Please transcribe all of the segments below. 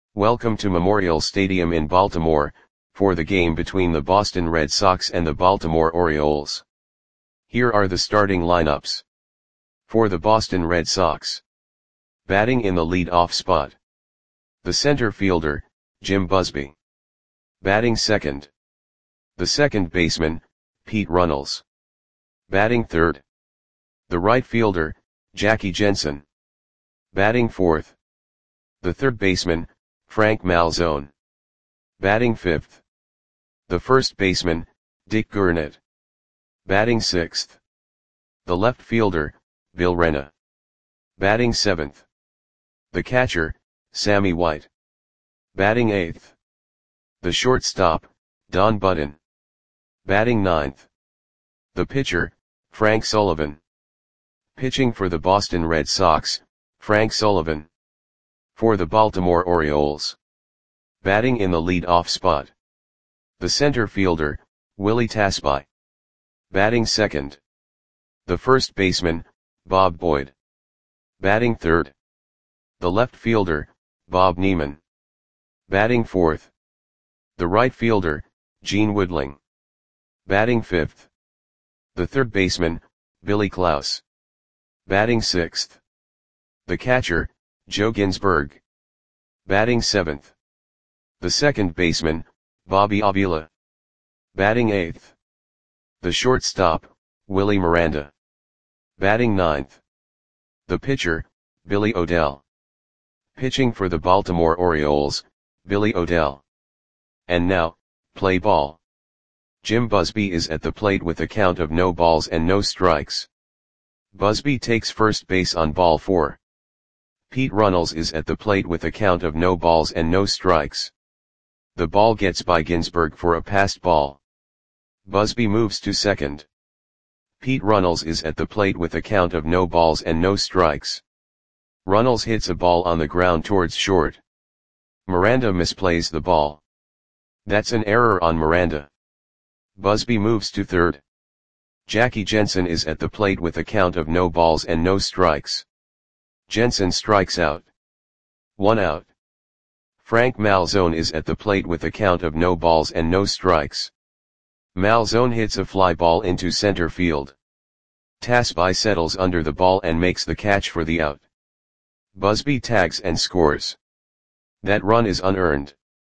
Welcome to Memorial Stadium in Baltimore, for the game between the Boston Red Sox and the Baltimore Orioles. Here are the starting lineups. For the Boston Red Sox. Batting in the lead-off spot. The center fielder, Jim Busby. Batting second. The second baseman, Pete Runnels. Batting third. The right fielder, Jackie Jensen. Batting fourth. The third baseman, Frank Malzone. Batting fifth. The first baseman, Dick Gurnett. Batting sixth. The left fielder, Bill Rena. Batting seventh. The catcher, Sammy White. Batting eighth. The shortstop, Don Button. Batting ninth. The pitcher, Frank Sullivan. Pitching for the Boston Red Sox, Frank Sullivan. For the Baltimore Orioles. Batting in the lead-off spot. The center fielder, Willie Tasby. Batting second. The first baseman, Bob Boyd. Batting third. The left fielder, Bob Neiman. Batting fourth. The right fielder, Gene Woodling. Batting fifth. The third baseman, Billy Klaus. Batting sixth. The catcher, Joe Ginsberg. Batting seventh. The second baseman, Bobby Avila. Batting eighth. The shortstop, Willie Miranda. Batting ninth. The pitcher, Billy O'Dell. Pitching for the Baltimore Orioles, Billy O'Dell. And now, play ball. Jim Busby is at the plate with a count of no balls and no strikes. Busby takes first base on ball 4. Pete Runnels is at the plate with a count of no balls and no strikes. The ball gets by Ginsberg for a passed ball. Busby moves to second. Pete Runnels is at the plate with a count of no balls and no strikes. Runnels hits a ball on the ground towards short. Miranda misplays the ball. That's an error on Miranda. Busby moves to third. Jackie Jensen is at the plate with a count of no balls and no strikes. Jensen strikes out. 1 out. Frank Malzone is at the plate with a count of no balls and no strikes. Malzone hits a fly ball into center field. Tasby settles under the ball and makes the catch for the out. Busby tags and scores. That run is unearned.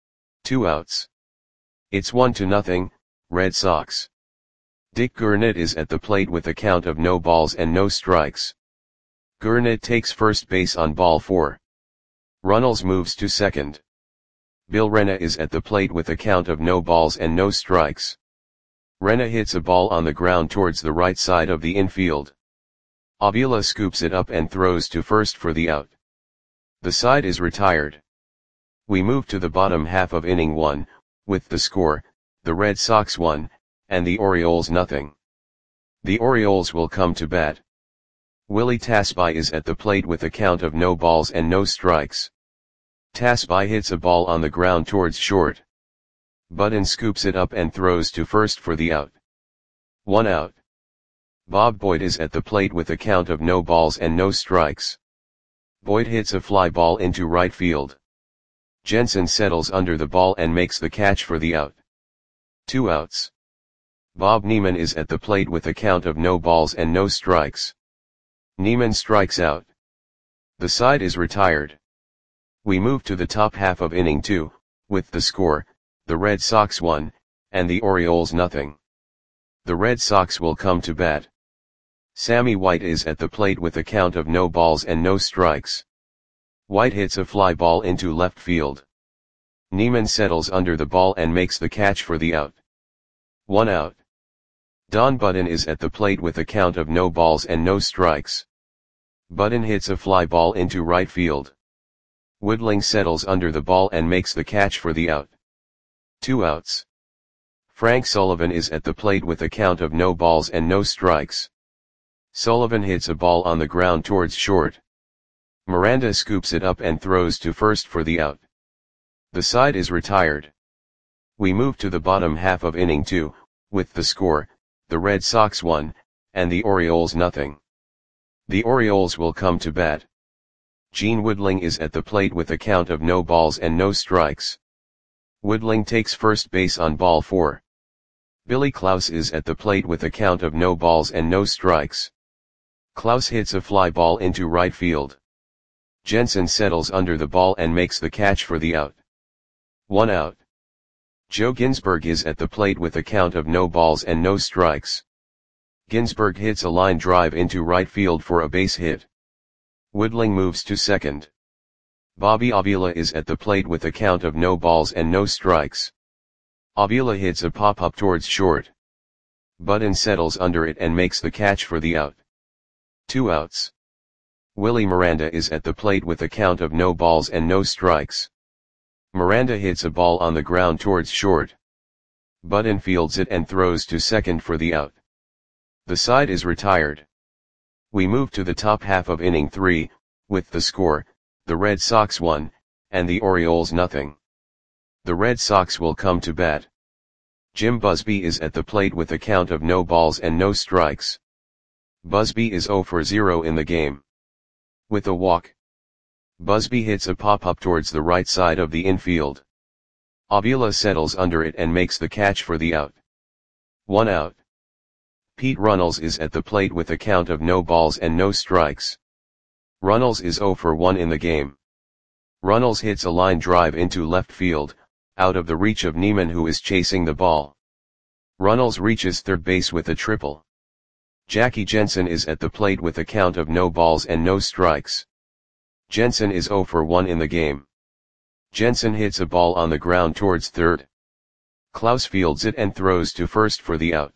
2 outs. It's 1-0, Red Sox. Dick Gurnett is at the plate with a count of no balls and no strikes. Gurnett takes first base on ball 4. Runnels moves to second. Bill Rena is at the plate with a count of no balls and no strikes. Rena hits a ball on the ground towards the right side of the infield. Avila scoops it up and throws to first for the out. The side is retired. We move to the bottom half of inning 1, with the score, the Red Sox 1, and the Orioles 0. The Orioles will come to bat. Willie Tasby is at the plate with a count of no balls and no strikes. Tasby hits a ball on the ground towards short. Button scoops it up and throws to first for the out. 1 out. Bob Boyd is at the plate with a count of no balls and no strikes. Boyd hits a fly ball into right field. Jensen settles under the ball and makes the catch for the out. 2 outs. Bob Neiman is at the plate with a count of no balls and no strikes. Neiman strikes out. The side is retired. We move to the top half of inning 2, with the score, the Red Sox 1, and the Orioles 0. The Red Sox will come to bat. Sammy White is at the plate with a count of no balls and no strikes. White hits a fly ball into left field. Neiman settles under the ball and makes the catch for the out. 1 out. Don Button is at the plate with a count of no balls and no strikes. Button hits a fly ball into right field. Woodling settles under the ball and makes the catch for the out. 2 outs. Frank Sullivan is at the plate with a count of no balls and no strikes. Sullivan hits a ball on the ground towards short. Miranda scoops it up and throws to first for the out. The side is retired. We move to the bottom half of inning 2, with the score, the Red Sox 1, and the Orioles 0. The Orioles will come to bat. Gene Woodling is at the plate with a count of no balls and no strikes. Woodling takes first base on ball 4. Billy Klaus is at the plate with a count of no balls and no strikes. Klaus hits a fly ball into right field. Jensen settles under the ball and makes the catch for the out. 1 out. Joe Ginsberg is at the plate with a count of no balls and no strikes. Ginsberg hits a line drive into right field for a base hit. Woodling moves to second. Bobby Avila is at the plate with a count of no balls and no strikes. Avila hits a pop-up towards short. Budden settles under it and makes the catch for the out. 2 outs. Willie Miranda is at the plate with a count of no balls and no strikes. Miranda hits a ball on the ground towards short. Budden fields it and throws to second for the out. The side is retired. We move to the top half of inning 3, with the score, the Red Sox 1, and the Orioles nothing. The Red Sox will come to bat. Jim Busby is at the plate with a count of no balls and no strikes. Busby is 0 for 0 in the game. With a walk, Busby hits a pop-up towards the right side of the infield. Avila settles under it and makes the catch for the out. 1 out. Pete Runnels is at the plate with a count of no balls and no strikes. Runnels is 0 for 1 in the game. Runnels hits a line drive into left field, out of the reach of Neiman who is chasing the ball. Runnels reaches third base with a triple. Jackie Jensen is at the plate with a count of no balls and no strikes. Jensen is 0 for 1 in the game. Jensen hits a ball on the ground towards third. Klaus fields it and throws to first for the out.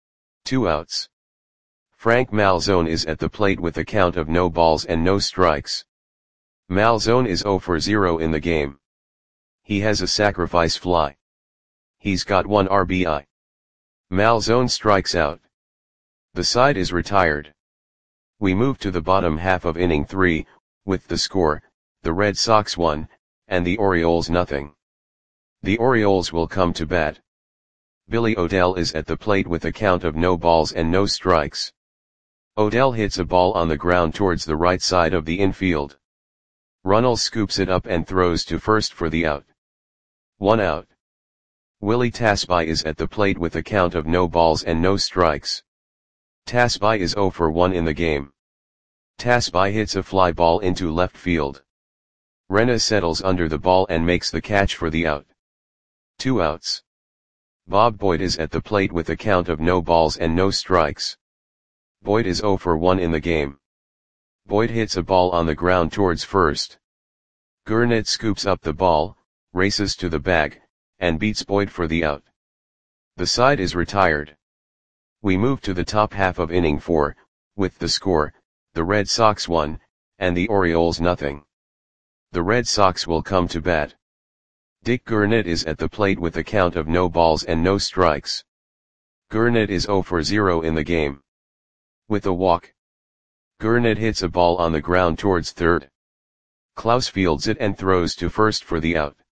2 outs. Frank Malzone is at the plate with a count of no balls and no strikes. Malzone is 0 for 0 in the game. He has a sacrifice fly. He's got 1 RBI. Malzone strikes out. The side is retired. We move to the bottom half of inning 3, with the score, the Red Sox 1, and the Orioles nothing. The Orioles will come to bat. Billy Odell is at the plate with a count of no balls and no strikes. Odell hits a ball on the ground towards the right side of the infield. Runnels scoops it up and throws to first for the out. 1 out. Willie Tasby is at the plate with a count of no balls and no strikes. Tasby is 0 for 1 in the game. Tasby hits a fly ball into left field. Rena settles under the ball and makes the catch for the out. 2 outs. Bob Boyd is at the plate with a count of no balls and no strikes. Boyd is 0 for 1 in the game. Boyd hits a ball on the ground towards first. Gurnett scoops up the ball, races to the bag, and beats Boyd for the out. The side is retired. We move to the top half of inning 4, with the score, the Red Sox 1, and the Orioles nothing. The Red Sox will come to bat. Dick Gurnett is at the plate with a count of no balls and no strikes. Gurnett is 0 for 0 in the game. With a walk, Gurnett hits a ball on the ground towards third. Klaus fields it and throws to first for the out.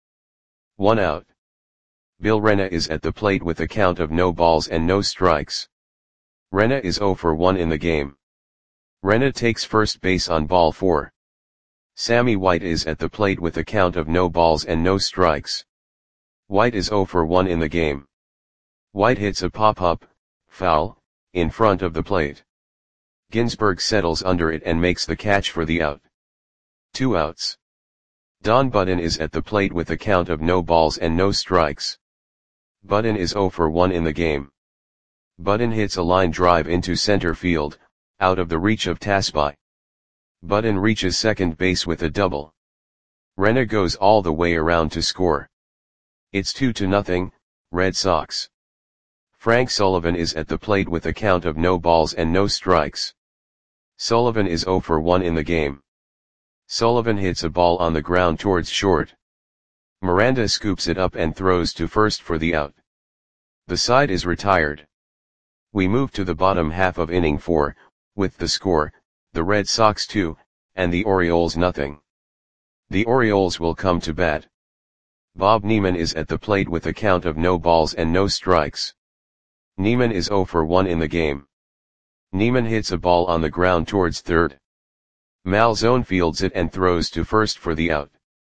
1 out. Bill Rena is at the plate with a count of no balls and no strikes. Rena is 0 for 1 in the game. Rena takes first base on ball 4. Sammy White is at the plate with a count of no balls and no strikes. White is 0 for 1 in the game. White hits a pop-up, foul, in front of the plate. Ginsberg settles under it and makes the catch for the out. 2 outs. Don Budden is at the plate with a count of no balls and no strikes. Budden is 0 for 1 in the game. Budden hits a line drive into center field, out of the reach of Tasby. Budden reaches second base with a double. Rena goes all the way around to score. It's 2-0, Red Sox. Frank Sullivan is at the plate with a count of no balls and no strikes. Sullivan is 0 for 1 in the game. Sullivan hits a ball on the ground towards short. Miranda scoops it up and throws to first for the out. The side is retired. We move to the bottom half of inning 4, with the score, the Red Sox 2, and the Orioles nothing. The Orioles will come to bat. Bob Neiman is at the plate with a count of no balls and no strikes. Neiman is 0 for 1 in the game. Neiman hits a ball on the ground towards third. Malzone fields it and throws to first for the out.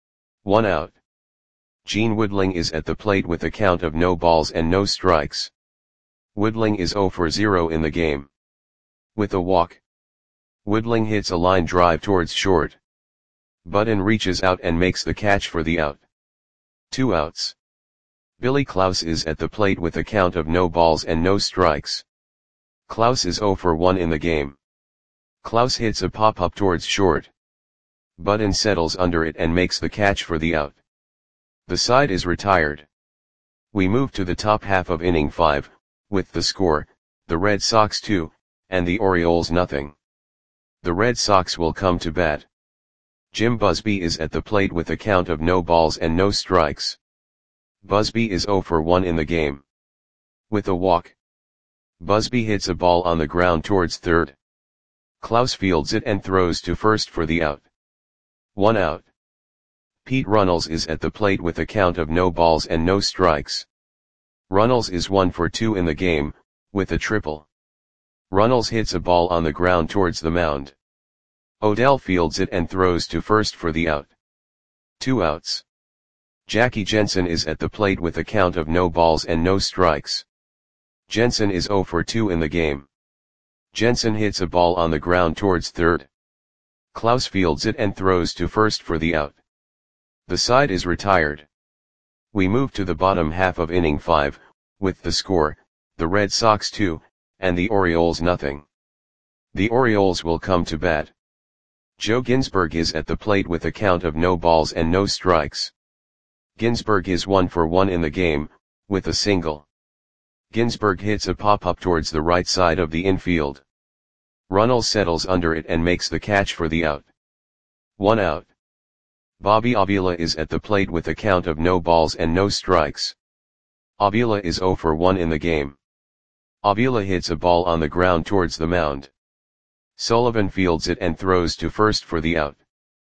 1 out. Gene Woodling is at the plate with a count of no balls and no strikes. Woodling is 0 for 0 in the game. With a walk, Woodling hits a line drive towards short. Button reaches out and makes the catch for the out. 2 outs. Billy Klaus is at the plate with a count of no balls and no strikes. Klaus is 0 for 1 in the game. Klaus hits a pop-up towards short. Button settles under it and makes the catch for the out. The side is retired. We move to the top half of inning 5, with the score, the Red Sox 2, and the Orioles nothing. The Red Sox will come to bat. Jim Busby is at the plate with a count of no balls and no strikes. Busby is 0 for 1 in the game. With a walk, Busby hits a ball on the ground towards third. Klaus fields it and throws to first for the out. 1 out. Pete Runnels is at the plate with a count of no balls and no strikes. Runnels is 1 for 2 in the game, with a triple. Runnels hits a ball on the ground towards the mound. Odell fields it and throws to first for the out. 2 outs. Jackie Jensen is at the plate with a count of no balls and no strikes. Jensen is 0 for 2 in the game. Jensen hits a ball on the ground towards third. Klaus fields it and throws to first for the out. The side is retired. We move to the bottom half of inning 5, with the score, the Red Sox 2, and the Orioles nothing. The Orioles will come to bat. Joe Ginsberg is at the plate with a count of no balls and no strikes. Ginsberg is 1 for 1 in the game, with a single. Ginsberg hits a pop-up towards the right side of the infield. Runnels settles under it and makes the catch for the out. 1 out. Bobby Avila is at the plate with a count of no balls and no strikes. Avila is 0 for 1 in the game. Avila hits a ball on the ground towards the mound. Sullivan fields it and throws to first for the out.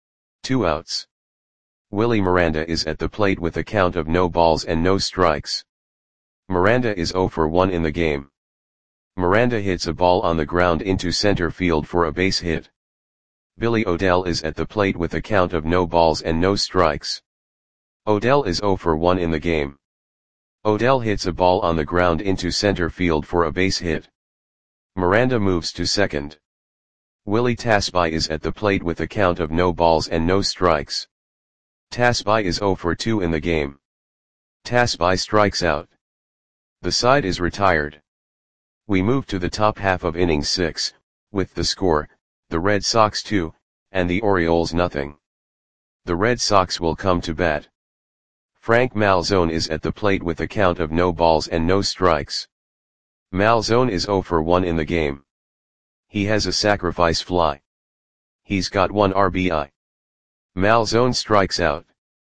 2 outs. Willie Miranda is at the plate with a count of no balls and no strikes. Miranda is 0 for 1 in the game. Miranda hits a ball on the ground into center field for a base hit. Billy Odell is at the plate with a count of no balls and no strikes. Odell is 0 for 1 in the game. Odell hits a ball on the ground into center field for a base hit. Miranda moves to second. Willie Tasby is at the plate with a count of no balls and no strikes. Tasby is 0 for 2 in the game. Tasby strikes out. The side is retired. We move to the top half of inning 6, with the score, the Red Sox 2, and the Orioles nothing. The Red Sox will come to bat. Frank Malzone is at the plate with a count of no balls and no strikes. Malzone is 0 for 1 in the game. He has a sacrifice fly. He's got 1 RBI. Malzone strikes out.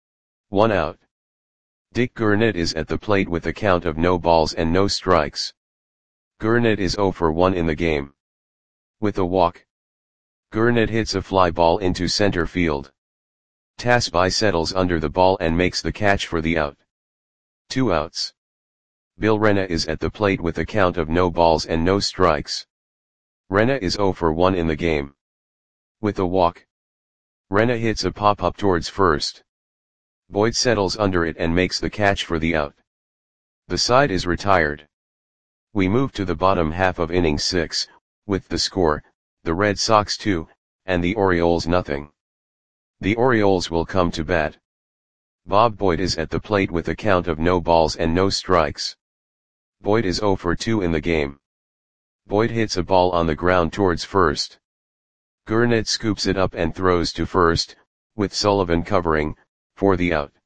1 out. Dick Gurnett is at the plate with a count of no balls and no strikes. Gurnett is 0 for 1 in the game. With a walk, Gurnett hits a fly ball into center field. Tasby settles under the ball and makes the catch for the out. 2 outs. Bill Rena is at the plate with a count of no balls and no strikes. Rena is 0 for 1 in the game. With a walk, Rena hits a pop-up towards first. Boyd settles under it and makes the catch for the out. The side is retired. We move to the bottom half of inning 6, with the score, the Red Sox 2, and the Orioles nothing. The Orioles will come to bat. Bob Boyd is at the plate with a count of no balls and no strikes. Boyd is 0 for 2 in the game. Boyd hits a ball on the ground towards first. Gurnett scoops it up and throws to first, with Sullivan covering, for the out.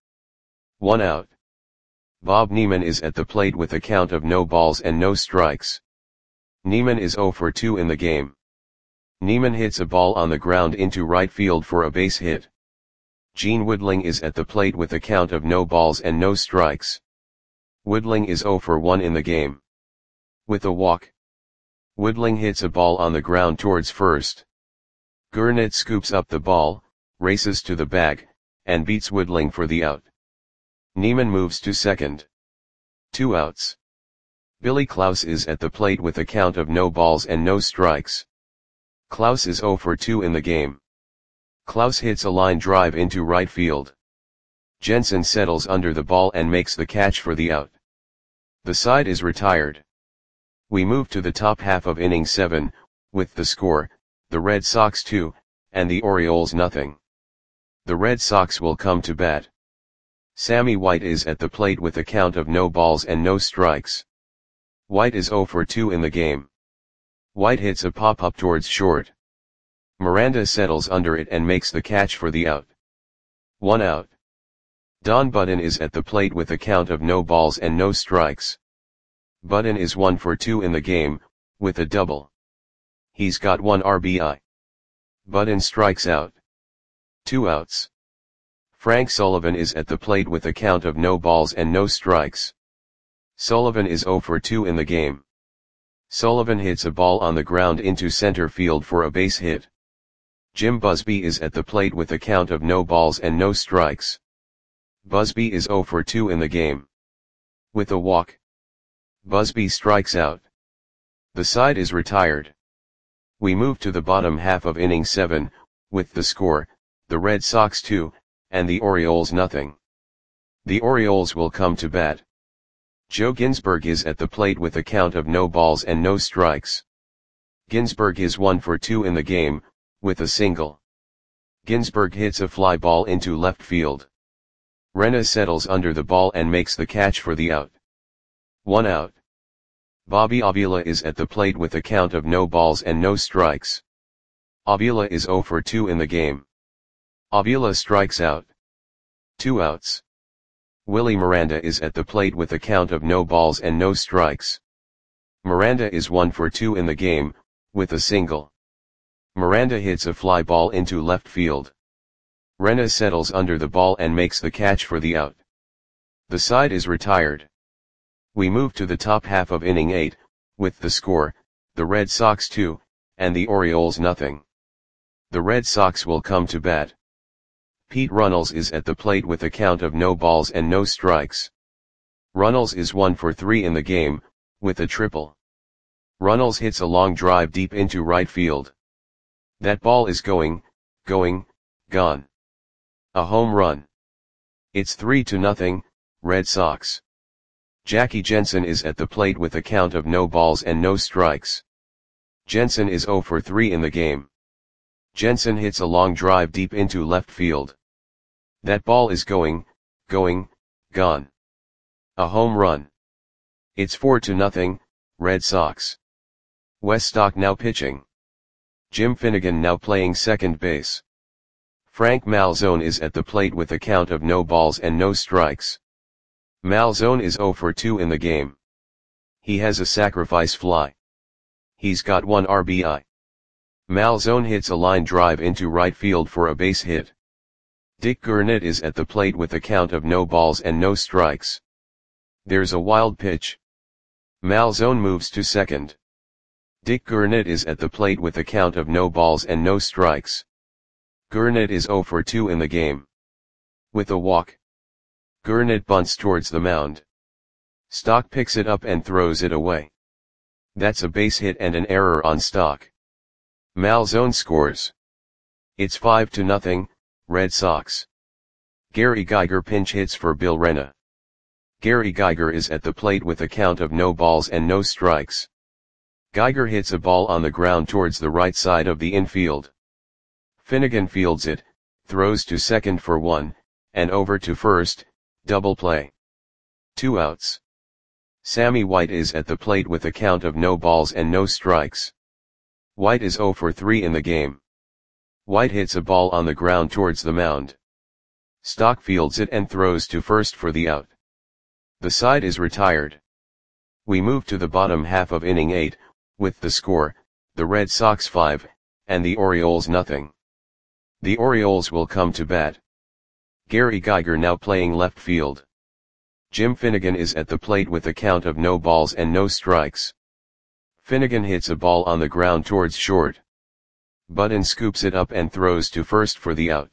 1 out. Bob Neiman is at the plate with a count of no balls and no strikes. Neiman is 0 for 2 in the game. Neiman hits a ball on the ground into right field for a base hit. Gene Woodling is at the plate with a count of no balls and no strikes. Woodling is 0 for 1 in the game. With a walk, Woodling hits a ball on the ground towards first. Gurnett scoops up the ball, races to the bag, and beats Woodling for the out. Neiman moves to second. 2 outs. Billy Klaus is at the plate with a count of no balls and no strikes. Klaus is 0 for 2 in the game. Klaus hits a line drive into right field. Jensen settles under the ball and makes the catch for the out. The side is retired. We move to the top half of inning 7, with the score, the Red Sox 2, and the Orioles nothing. The Red Sox will come to bat. Sammy White is at the plate with a count of no balls and no strikes. White is 0 for 2 in the game. White hits a pop-up towards short. Miranda settles under it and makes the catch for the out. 1 out. Don Button is at the plate with a count of no balls and no strikes. Button is 1 for 2 in the game, with a double. He's got 1 RBI. Button strikes out. 2 outs. Frank Sullivan is at the plate with a count of no balls and no strikes. Sullivan is 0 for 2 in the game. Sullivan hits a ball on the ground into center field for a base hit. Jim Busby is at the plate with a count of no balls and no strikes. Busby is 0 for 2 in the game. With a walk, Busby strikes out. The side is retired. We move to the bottom half of inning 7, with the score, the Red Sox 2, and the Orioles nothing. The Orioles will come to bat. Joe Ginsberg is at the plate with a count of no balls and no strikes. Ginsberg is 1 for 2 in the game, with a single. Ginsberg hits a fly ball into left field. Rena settles under the ball and makes the catch for the out. 1 out. Bobby Avila is at the plate with a count of no balls and no strikes. Avila is 0 for 2 in the game. Avila strikes out. 2 outs. Willie Miranda is at the plate with a count of no balls and no strikes. Miranda is 1 for 2 in the game, with a single. Miranda hits a fly ball into left field. Rena settles under the ball and makes the catch for the out. The side is retired. We move to the top half of inning 8, with the score, the Red Sox 2, and the Orioles nothing. The Red Sox will come to bat. Pete Runnels is at the plate with a count of no balls and no strikes. Runnels is 1 for 3 in the game, with a triple. Runnels hits a long drive deep into right field. That ball is gone. A home run. It's 3-0, Red Sox. Jackie Jensen is at the plate with a count of no balls and no strikes. Jensen is 0 for 3 in the game. Jensen hits a long drive deep into left field. That ball is gone. A home run. It's 4-0, Red Sox. Wes Stock now pitching. Jim Finnegan now playing second base. Frank Malzone is at the plate with a count of no balls and no strikes. Malzone is 0 for 2 in the game. He has a sacrifice fly. He's got 1 RBI. Malzone hits a line drive into right field for a base hit. Dick Gurnett is at the plate with a count of no balls and no strikes. There's a wild pitch. Malzone moves to second. Dick Gurnett is at the plate with a count of no balls and no strikes. Gurnett is 0 for 2 in the game. With a walk, Gurnett bunts towards the mound. Stock picks it up and throws it away. That's a base hit and an error on Stock. Malzone scores. It's 5-0, Red Sox. Gary Geiger pinch hits for Bill Rena. Gary Geiger is at the plate with a count of no balls and no strikes. Geiger hits a ball on the ground towards the right side of the infield. Finnegan fields it, throws to second for 1, and over to first, double play. 2 outs. Sammy White is at the plate with a count of no balls and no strikes. White is 0 for 3 in the game. White hits a ball on the ground towards the mound. Stock fields it and throws to first for the out. The side is retired. We move to the bottom half of inning 8, with the score, the Red Sox 5, and the Orioles nothing. The Orioles will come to bat. Gary Geiger now playing left field. Jim Finnegan is at the plate with a count of no balls and no strikes. Finnegan hits a ball on the ground towards short. Button scoops it up and throws to first for the out.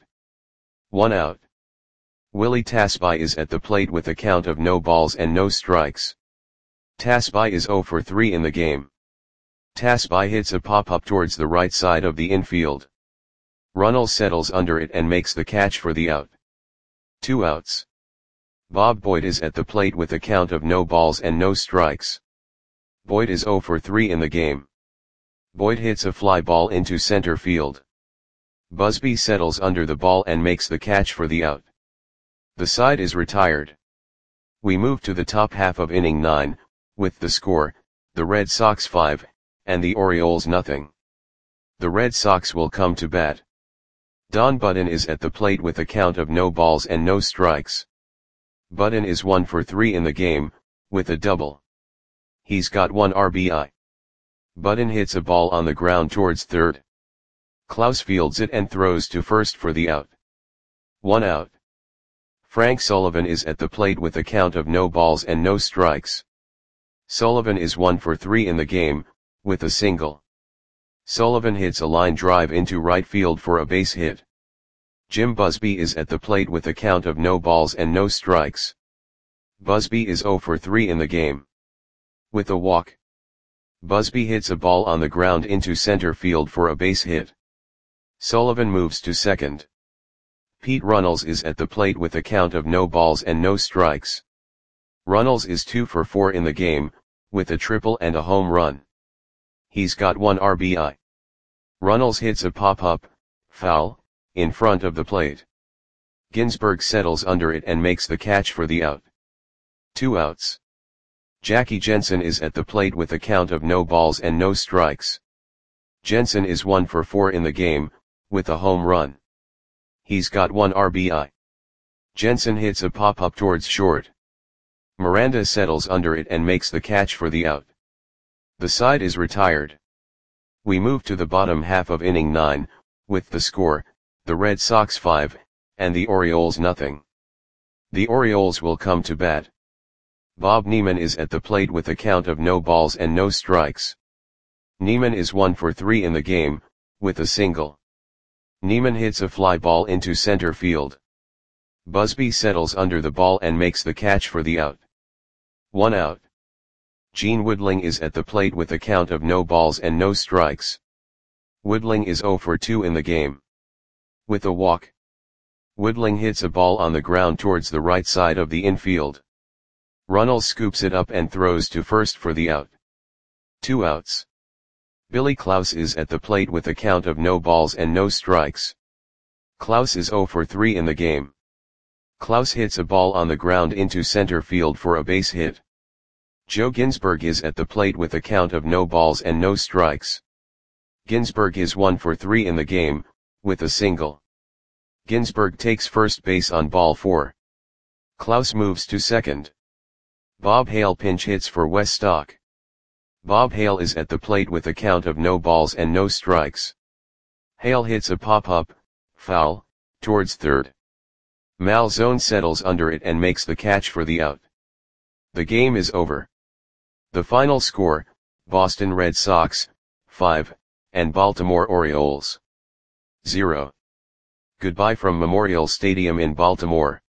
1 out. Willie Tasby is at the plate with a count of no balls and no strikes. Tasby is 0 for 3 in the game. Tasby hits a pop-up towards the right side of the infield. Runnels settles under it and makes the catch for the out. 2 outs. Bob Boyd is at the plate with a count of no balls and no strikes. Boyd is 0 for 3 in the game. Boyd hits a fly ball into center field. Busby settles under the ball and makes the catch for the out. The side is retired. We move to the top half of inning 9, with the score, the Red Sox 5, and the Orioles nothing. The Red Sox will come to bat. Don Button is at the plate with a count of no balls and no strikes. Button is 1 for 3 in the game, with a double. He's got 1 RBI. Button hits a ball on the ground towards third. Klaus fields it and throws to first for the out. 1 out. Frank Sullivan is at the plate with a count of no balls and no strikes. Sullivan is 1 for 3 in the game, with a single. Sullivan hits a line drive into right field for a base hit. Jim Busby is at the plate with a count of no balls and no strikes. Busby is 0 for 3 in the game. With a walk. Busby hits a ball on the ground into center field for a base hit. Sullivan moves to second. Pete Runnels is at the plate with a count of no balls and no strikes. Runnels is 2 for 4 in the game, with a triple and a home run. He's got 1 RBI. Runnels hits a pop-up, foul, in front of the plate. Ginsberg settles under it and makes the catch for the out. 2 outs. Jackie Jensen is at the plate with a count of no balls and no strikes. Jensen is 1 for 4 in the game, with a home run. He's got 1 RBI. Jensen hits a pop-up towards short. Miranda settles under it and makes the catch for the out. The side is retired. We move to the bottom half of inning 9, with the score, the Red Sox 5, and the Orioles nothing. The Orioles will come to bat. Bob Neiman is at the plate with a count of no balls and no strikes. Neiman is 1 for 3 in the game, with a single. Neiman hits a fly ball into center field. Busby settles under the ball and makes the catch for the out. 1 out. Gene Woodling is at the plate with a count of no balls and no strikes. Woodling is 0 for 2 in the game. With a walk. Woodling hits a ball on the ground towards the right side of the infield. Runnels scoops it up and throws to first for the out. 2 outs. Billy Klaus is at the plate with a count of no balls and no strikes. Klaus is 0 for 3 in the game. Klaus hits a ball on the ground into center field for a base hit. Joe Ginsberg is at the plate with a count of no balls and no strikes. Ginsberg is 1 for 3 in the game, with a single. Ginsberg takes first base on ball 4. Klaus moves to second. Bob Hale pinch hits for Wes Stock. Bob Hale is at the plate with a count of no balls and no strikes. Hale hits a pop-up, foul, towards third. Malzone settles under it and makes the catch for the out. The game is over. The final score, Boston Red Sox, 5, and Baltimore Orioles, 0. Goodbye from Memorial Stadium in Baltimore.